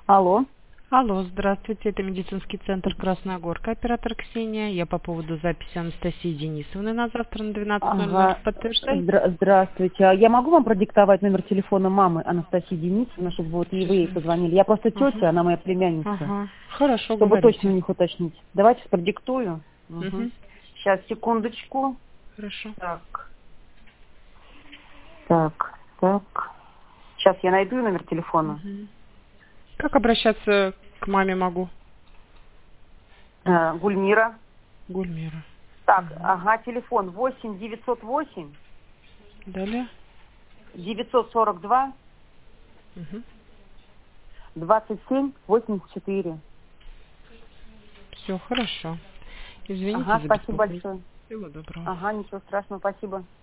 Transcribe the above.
Алло. Алло, здравствуйте, это медицинский центр Красная Горка, оператор Ксения. Я по поводу записи Анастасии Денисовны на завтра на 12:00. Ага. Подтверждаете? Здравствуйте. А я могу вам продиктовать номер телефона мамы Анастасии Денисовны, чтобы вот и вы ей позвонили? Я просто тетя, она моя племянница. Ага. Хорошо, Чтобы точно у говорите. них уточнить. Давайте продиктую. Угу. Сейчас, секундочку. Хорошо. Так. Сейчас я найду номер телефона. Угу. Как обращаться к маме могу? Гульмира. Гульмира. Так, ага, телефон 8-908 Далее. 942 Угу. 27-84. Все хорошо. Извините Ага, за спасибо беспокойство. большое. Всего доброго. Ага, ничего страшного, спасибо.